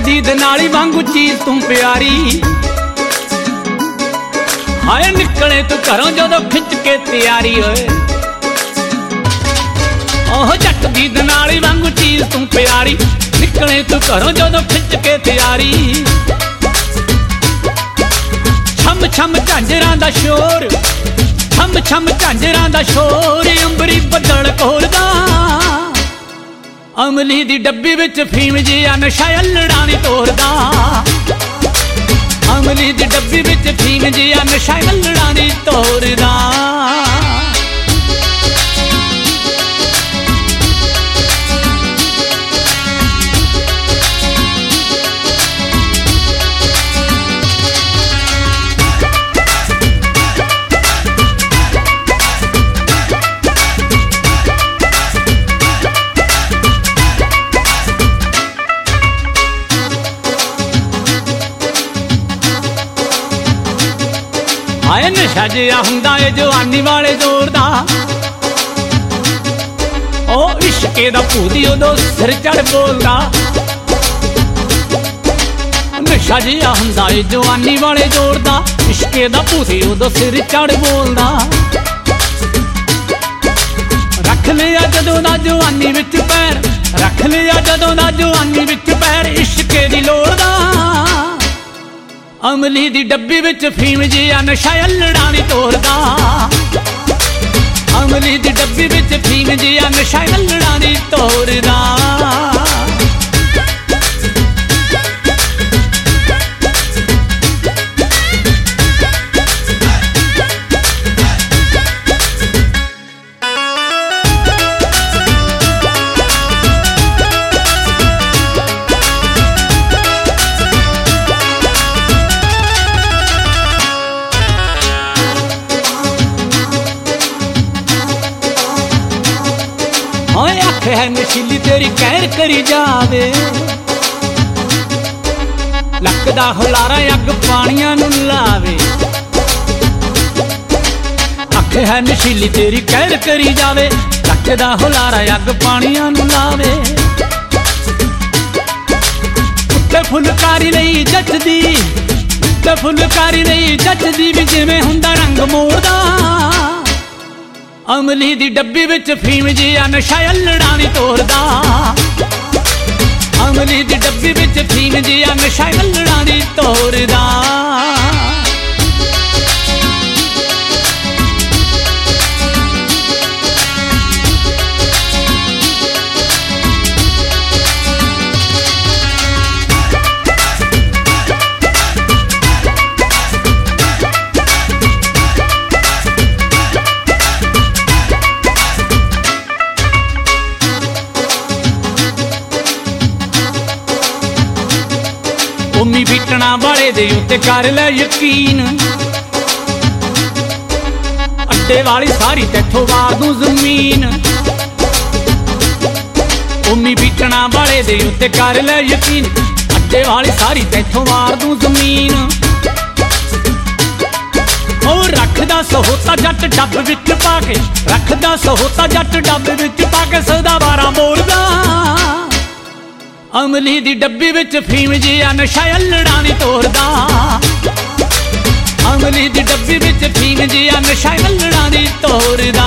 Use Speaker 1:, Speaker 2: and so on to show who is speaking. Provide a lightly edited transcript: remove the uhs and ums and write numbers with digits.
Speaker 1: दी दनाली वांगू चीज तू प्यारी। हाय निकले तू घरों जदों खिंच के तैयारी होए। ओह जट दी दनाली वांगू चीज तू प्यारी, निकले तू घरों जदों खिंच के तैयारी। छम छम झांजरां दा शोर, छम छम झांजरां दा शोर, अंबरी बदल कोरदा। अमली दी डब्बी विच फीम जिहा नशा अल्लड़ा नी तोरदा। अमली दी डब्बी विच फीम जिहा नशा अल्लड़ा नी तोरदा। आए नशा जिहा हुंदा है जवानी वाले जोर दा। ओ इश्के दा भूती उदों सिर चढ़ बोलदा। नशा जिहा हुंदा है जवानी वाले जोर दा, इश्के दा भूती उदों सिर चढ़ बोलदा। रख लिया जदों दा जवानी विच पैर, रख लिया जदों दा जवानी विच पैर, इश्के दी लोड़ दा। अमली दी डब्बी विच फीम जिहा नशा अल्लड़ा नी तोरदा। अमली दी डब्बी विच फीम जिहा नशा अल्लड़ा नी तोरदा। अख है नशीली तेरी कहर करी जावे, लकदा हुलारा अग पानियां नू लावे। अख है नशीली तेरी कहर करी जावे, लकदा हुलारा अग पानियां नू लावे। उत्ते फुलकारी नहीं जचदी, उत्ते फुलकारी नहीं जचदी, भी जिवें हुंदा रंग मोड़दा। अमली दी डब्बी विच फीम जिहा नशा अल्लड़ा नी तोरदा। अमली दी डब्बी विच फीम जिहा नशा अल्लड़ा नी तोरदा। उम्मी बीटना वाले दे उत्ते कर ले यकीन, अड्डे वाली सारी तैथों वार दूं जमीन। उम्मी बीटना वाले दे उत्ते कर ले यकीन, अड्डे वाली सारी तैथों वार दूं जमीन। ओ रखदा सहोता जट डब विच पाके, रखदा सहोता जट डब विच पाके, सदा बारां बोलदा। अमली दी डब्बी विच फीम जिहा नशा अल्लड़ा नी तोरदा। अमली दी डब्बी विच फीम जिहा नशा अल्लड़ा नी तोरदा।